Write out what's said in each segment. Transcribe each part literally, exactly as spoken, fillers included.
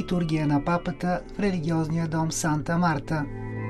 литургия на папата в религиозния дом Санта Марта.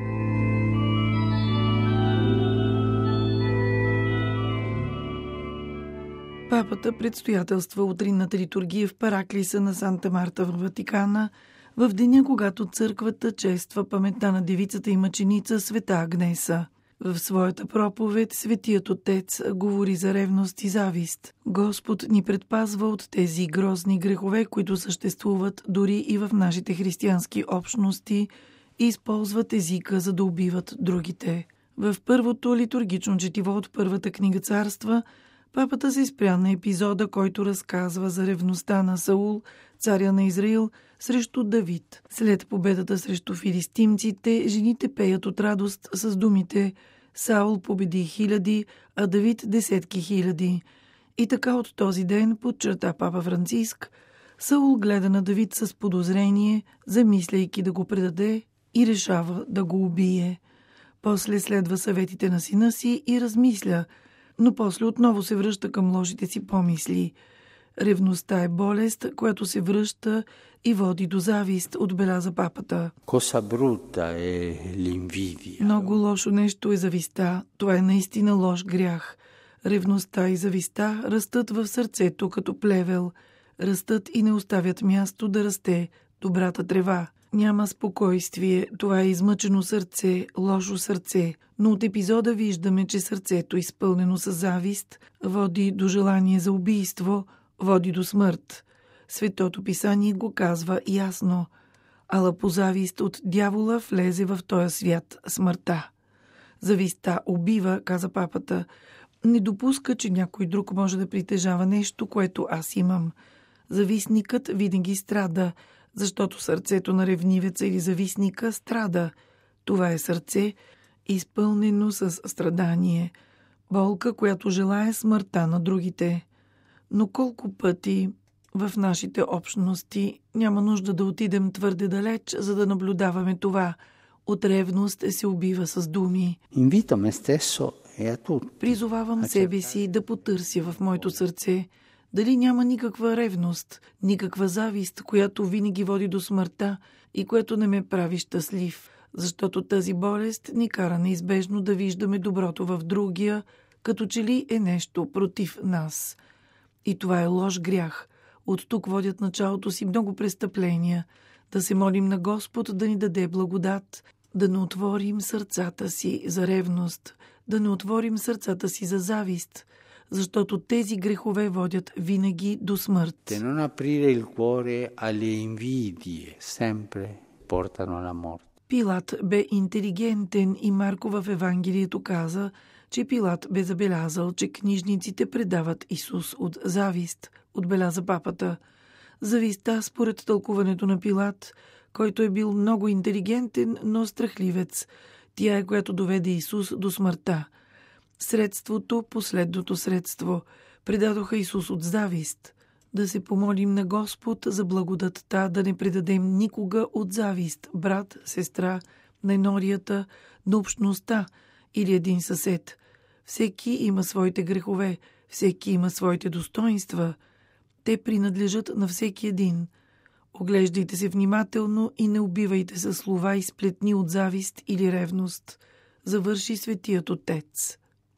Папата предстоятелства утринната литургия в параклиса на Санта Марта в Ватикана, в деня, когато църквата чества паметта на девицата и мъченица Света Агнеса. В своята проповед Светият Отец говори за ревност и завист. Господ ни предпазва от тези грозни грехове, които съществуват дори и в нашите християнски общности и използват езика, за да убиват другите. В първото литургично четиво от първата книга Царства папата се спря на епизода, който разказва за ревността на Саул, царя на Израил, срещу Давид. След победата срещу филистимците, жените пеят от радост с думите «Саул победи хиляди, а Давид десетки хиляди». И така от този ден, подчерта папа Франциск, Саул гледа на Давид с подозрение, замисляйки да го предаде и решава да го убие. После следва съветите на сина си и размисля, но после отново се връща към лошите си помисли. Ревността е болест, която се връща и води до завист, отбеляза папата. Cosa brutta è l'invidia. Много лошо нещо е завистта. Това е наистина лош грях. Ревността и завистта растат в сърцето като плевел. Растат и не оставят място да расте добрата трева. Няма спокойствие, това е измъчено сърце, лошо сърце, но от епизода виждаме, че сърцето, изпълнено с завист, води до желание за убийство, води до смърт. Светото писание го казва ясно. Ала по завист от дявола влезе в този свят смъртта. Завистта убива, каза папата. Не допуска, че някой друг може да притежава нещо, което аз имам. Завистникът винаги страда, защото сърцето на ревнивеца или завистника страда. Това е сърце, изпълнено с страдание. Болка, която желае смъртта на другите. Но колко пъти в нашите общности няма нужда да отидем твърде далеч, за да наблюдаваме това. От ревност се убива с думи. Invito me stesso e a tutti. Призовавам себе си да потърся в моето сърце дали няма никаква ревност, никаква завист, която винаги води до смъртта и което не ме прави щастлив, защото тази болест ни кара неизбежно да виждаме доброто в другия, като че ли е нещо против нас. И това е лош грях. От тук водят началото си много престъпления. Да се молим на Господ да ни даде благодат, да не отворим сърцата си за ревност, да не отворим сърцата си за завист, защото тези грехове водят винаги до смърт. De non aprire il cuore alle invidie, sempre portano alla morte. Пилат бе интелигентен и Марко в Евангелието каза, че Пилат бе забелязал, че книжниците предават Исус от завист, отбеляза папата. Завистта, според тълкуването на Пилат, който е бил много интелигентен, но страхливец, тя е, която доведе Исус до смъртта. Средството, последното средство, предадоха Исус от завист. Да се помолим на Господ за благодатта, да не предадем никога от завист, брат, сестра, на енорията, на общността или един съсед. Всеки има своите грехове, всеки има своите достоинства. Те принадлежат на всеки един. Оглеждайте се внимателно и не убивайте със слова и сплетни от завист или ревност. Завърши Светият Отец.